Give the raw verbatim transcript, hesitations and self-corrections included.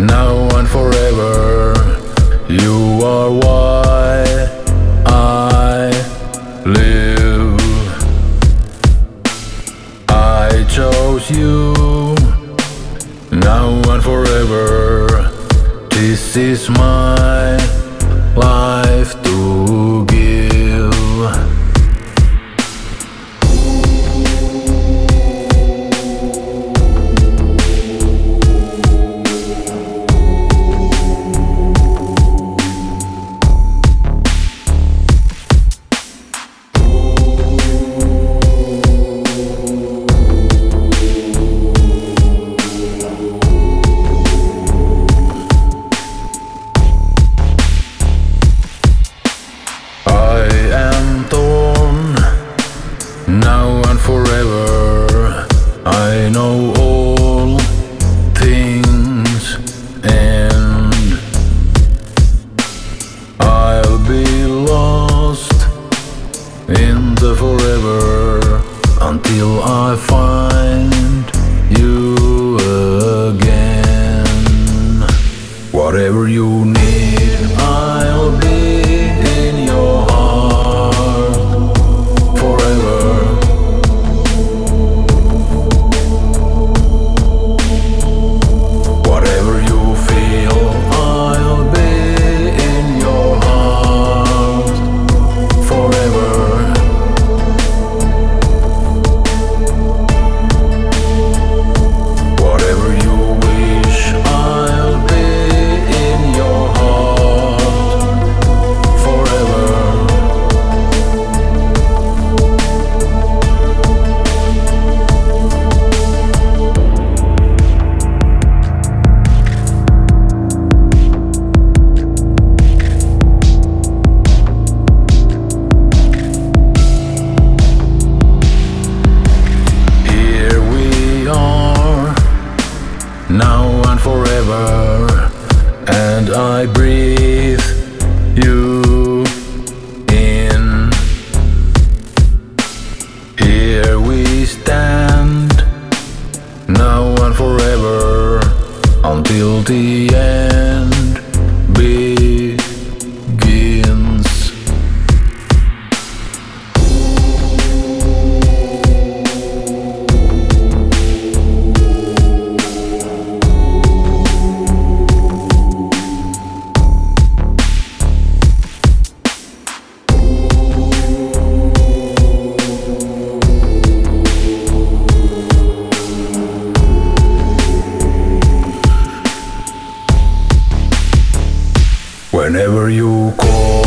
now and forever. You are why I live. I chose you now and forever. This is my life to give. Now and forever, I know all things end. I'll be lost in the forever until I find you again. Whatever you need, I'll be in your heart forever. Now and forever, and I breathe you in. Here we stand, now and forever, until the end begins. Whenever you call